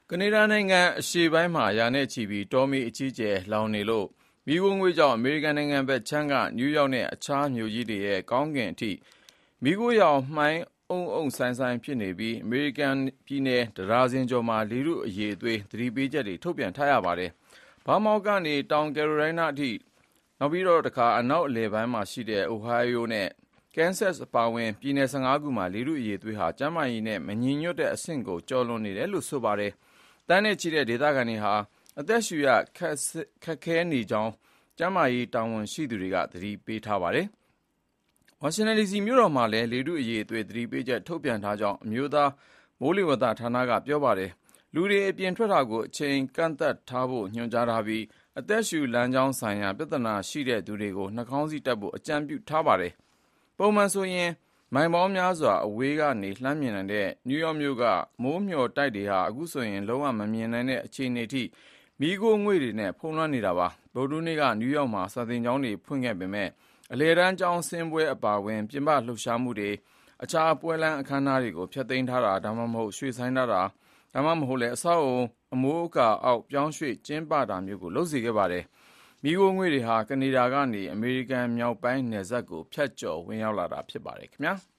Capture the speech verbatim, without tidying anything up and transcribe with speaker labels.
Speaker 1: ကနေဒါနိုင်ငံအရှေ့ပိုင်းမှာရာနဲ့ချီပြီးတောမီးအကြီးအကျယ်လောင်နေလို့မီးခိုးငွေ့ကြောင့်အမေရိကန်နိုင်ငံဘက်ခြမ်းကနယူးယောက်နဲ့အခြားမြို့ကြီးတွေရဲ့ကောင်းကင်အထိမီးခိုးရောင်မှိုင်းအုံအုံဆိုင်ဆိုင်ဖြစ်နေပြီးအမေရိကန်ပြည်နယ်တဒါဇင်ကျော်မှာလေထုအရည်အသွေးသတိပေးချက်တွေထုတ်ပြန်ထားရပါတယ်။ဘာမောက်ကနေတောင်ကယ်ရိုလိုင်းနားအထိနောက်ပြီးတော့တခါအနောက်အလယ်ပိုင်းမှာရှိတဲ့အိုဟိုင်းယိုနဲ့ကန်ဆတ်အပါအဝင်ပြည်နယ်၁၅ခုမှာလေထုအရည်အသွေးဟာကျန်းမာရေးနဲ့မညီညွတ်တဲ့အဆင့်ကိုကျော်လွန်နေတယ်လို့ဆိုပါတယ်။တန်းနဲ့ချီတဲ့ဒေသခံတွေဟာအသက်ရှူရခက်ခဲနေကြောင်းကျန်းမာရေးတာဝန်ရှိသူတွေကသတိပေးထားပါတယ်။ဝါရှင်တန်ဒီစီမြို့တော်မှာလည်းလေထုအရည်အသွေးသတိပေးချက်ထုတ်ပြန်ထားကြောင်းအမျိုးသားမိုးလေဝသဌာနကပြောပါတယ်။လူတွေအပြင်ထွက်တာကိုအချိန်ကန့်သတ်ထားဖို့ညွှန်ကြားထားပြီးအသက်ရှူလမ်းကြောင်းဆိုင်ရာပြဿနာရှိတဲ့သူတွေကိုနှာခေါင်းစည်းတပ်ဖို့အကြံပြုထားပါတယ်။ပုံမှန်ဆိုရင်မိုင်ပေါင်းများစွာအဝေးကနေလှမ်းမြင်နိုင်တဲ့နယူးယောက်မြို့ကမိုးမျှော်တိုက်တွေဟာအခုဆိုရင်လုံးဝမမြင်နိုင်တဲ့အခြေအနေအထိမီးခိုးငွေ့တွေနဲ့ဖုံးလွှမ်းနေတာပါ။ဗုဒ္ဓဟူးနေ့ကနယူးယောက်မှာစာသင်ကျောင်းတွေဖွင့်ခဲ့ပေမဲ့အလယ်တန်းကျောင်းဆင်းပွဲအပါအဝင်ပြင်ပလှုပ်ရှားမှုတွေအခြားပွဲလမ်းအခမ်းအနားတွေကိုဖျက်သိမ်းထားတာဒါမှမဟုတ်ရွှေ့ဆိုင်းထားတာဒါမှမဟုတ်လည်းအဆောက်အအုံအမိုးအကာအောက်ပြောင်းရွှေ့ကျင်းပတာမျိုးကိုလုပ်စေခဲ့ပါတယ်။မီးခိုးငွေ့တွေဟာကနေဒါကနေအမေရိကန်မြောက်ပိုင်းနယ်စပ်ကိုဖြတ်ကျော်ဝင်ရောက်လာတာဖြစ်ပါတယ်ခင်ဗျာ။